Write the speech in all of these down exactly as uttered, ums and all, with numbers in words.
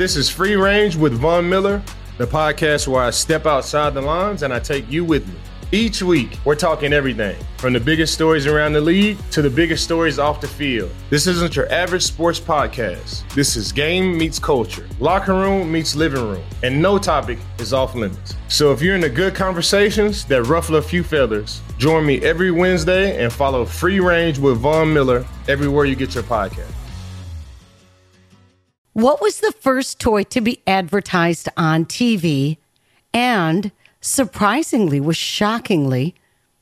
This is Free Range with Von Miller, the podcast where I step outside the lines and I take you with me. Each week, we're talking everything from the biggest stories around the league to the biggest stories off the field. This isn't your average sports podcast. This is game meets culture, locker room meets living room, and no topic is off limits. So if you're into good conversations that ruffle a few feathers, join me every Wednesday and follow Free Range with Von Miller everywhere you get your podcast. What was the first toy to be advertised on T V and surprisingly was shockingly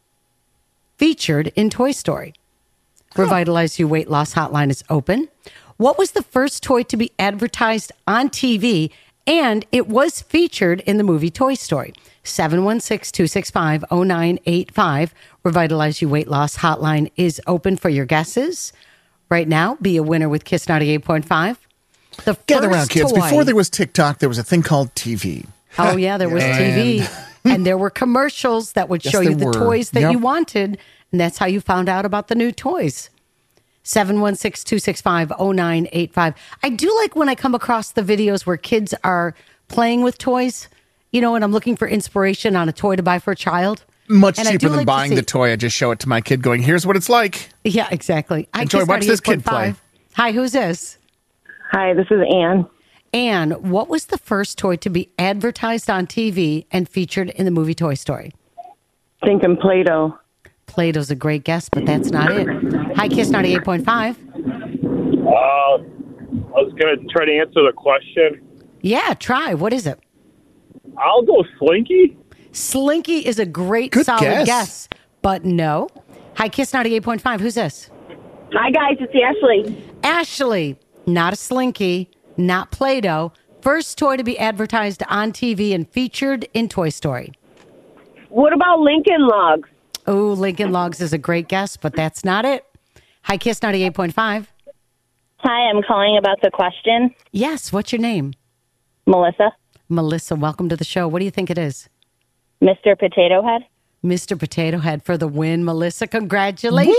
featured in Toy Story? Huh. Revitalize You Weight Loss Hotline is open. What was the first toy to be advertised on T V and it was featured in the movie Toy Story? seven one six, two six five, zero nine eight five. Revitalize You Weight Loss Hotline is open for your guesses. Right now, be a winner with Kiss ninety-eight point five. The Gather around, kids. Toy, Before there was TikTok, there was a thing called T V. Oh, yeah, there was and... T V. And there were commercials that would yes, show you the were. toys that yep. you wanted. And that's how you found out about the new toys. seven one six, two six five, zero nine eight five. I do like when I come across the videos where kids are playing with toys, you know, and I'm looking for inspiration on a toy to buy for a child. Much and cheaper than like buying the toy. I just show it to my kid going, here's what it's like. Yeah, exactly. Enjoy, watch this kid play. Hi, who's this? Hi, this is Ann. Ann, what was the first toy to be advertised on T V and featured in the movie Toy Story? Thinking Play-Doh. Play-Doh's a great guess, but that's not it. Hi, Kiss ninety-eight point five. Uh, I was going to try to answer the question. Yeah, try. What is it? I'll go Slinky. Slinky is a great, Good solid guess. guess, but no. Hi, Kiss ninety-eight point five. Who's this? Hi, guys. It's Ashley. Ashley, not a Slinky, not Play-Doh. First toy to be advertised on T V and featured in Toy Story. What about Lincoln Logs? Oh, Lincoln Logs is a great guess, but that's not it. Hi, Kiss ninety-eight point five. Hi, I'm calling about the question. Yes, what's your name? Melissa. Melissa, welcome to the show. What do you think it is? Mister Potato Head. Mister Potato Head for the win. Melissa, congratulations.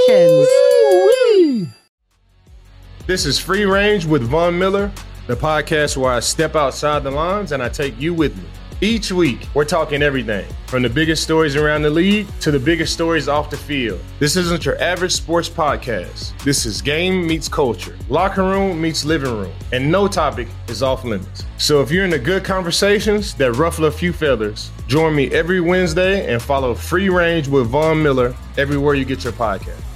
Woo-wee. This is Free Range with Von Miller, the podcast where I step outside the lines and I take you with me. Each week, we're talking everything from the biggest stories around the league to the biggest stories off the field. This isn't your average sports podcast. This is game meets culture, locker room meets living room, and no topic is off limits. So if you're into good conversations that ruffle a few feathers, join me every Wednesday and follow Free Range with Von Miller everywhere you get your podcast.